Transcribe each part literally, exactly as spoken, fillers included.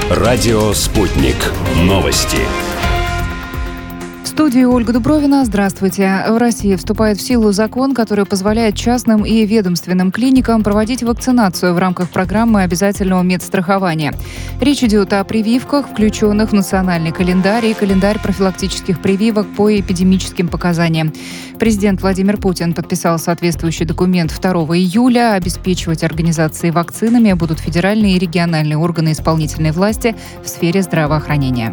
Радио «Спутник». Новости. В студии Ольга Дубровина. Здравствуйте. В России вступает в силу закон, который позволяет частным и ведомственным клиникам проводить вакцинацию в рамках программы обязательного медстрахования. Речь идет о прививках, включенных в национальный календарь и календарь профилактических прививок по эпидемическим показаниям. Президент Владимир Путин подписал соответствующий документ второго июля. Обеспечивать организации вакцинами будут федеральные и региональные органы исполнительной власти в сфере здравоохранения.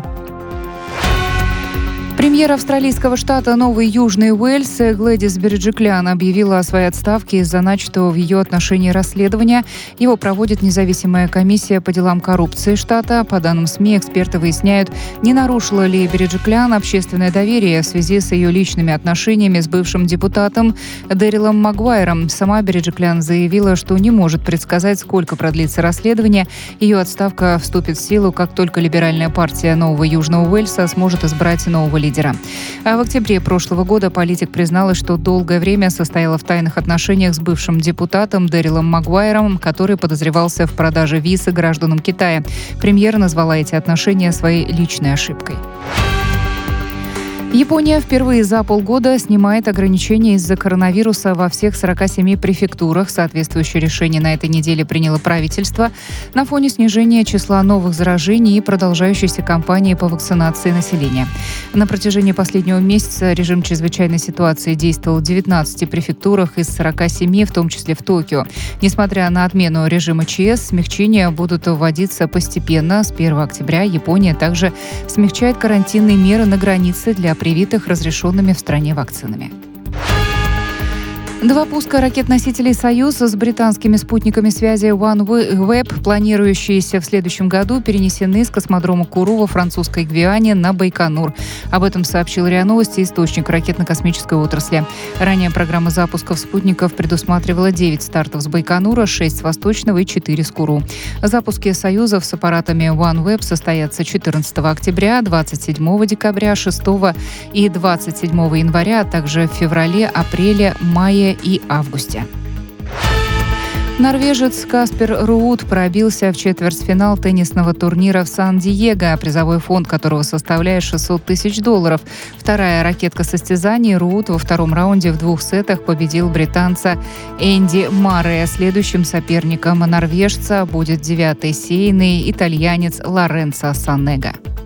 Премьер австралийского штата Новый Южный Уэльс Глэдис Береджиклян объявила о своей отставке из-за начатого в ее отношении расследования. Его проводит независимая комиссия по делам коррупции штата. По данным СМИ, эксперты выясняют, не нарушила ли Береджиклян общественное доверие в связи с ее личными отношениями с бывшим депутатом Дэрилом Магуайром. Сама Береджиклян заявила, что не может предсказать, сколько продлится расследование. Ее отставка вступит в силу, как только либеральная партия Нового Южного Уэльса сможет избрать нового лидера. А в октябре прошлого года политик призналась, что долгое время состояла в тайных отношениях с бывшим депутатом Дэрилом Магуайром, который подозревался в продаже виз гражданам Китая. Премьер назвала эти отношения своей личной ошибкой. Япония впервые за полгода снимает ограничения из-за коронавируса во всех сорока семи префектурах. Соответствующее решение на этой неделе приняло правительство на фоне снижения числа новых заражений и продолжающейся кампании по вакцинации населения. На протяжении последнего месяца режим чрезвычайной ситуации действовал в девятнадцати префектурах из сорока семи, в том числе в Токио. Несмотря на отмену режима ЧС, смягчения будут вводиться постепенно. С первого октября Япония также смягчает карантинные меры на границе для привитых разрешенными в стране вакцинами. Два пуска ракет-носителей «Союз» с британскими спутниками связи OneWeb, планирующиеся в следующем году, перенесены с космодрома Куру во французской Гвиане на Байконур. Об этом сообщил РИА Новости, источник ракетно-космической отрасли. Ранее программа запусков спутников предусматривала девять стартов с Байконура, шесть с Восточного и четыре с Куру. Запуски «Союзов» с аппаратами OneWeb состоятся четырнадцатого октября, двадцать седьмого декабря, шестого и двадцать седьмого января, а также в феврале, апреле, мае и августе. Норвежец Каспер Руud пробился в четвертьфинал теннисного турнира в Сан-Диего, призовой фонд которого составляет шестьсот тысяч долларов. Вторая ракетка состязаний. Руud во втором раунде в двух сетах победил британца Энди Маррея. Следующим соперником норвежца будет девятый сеянный итальянец Лоренцо Соннега.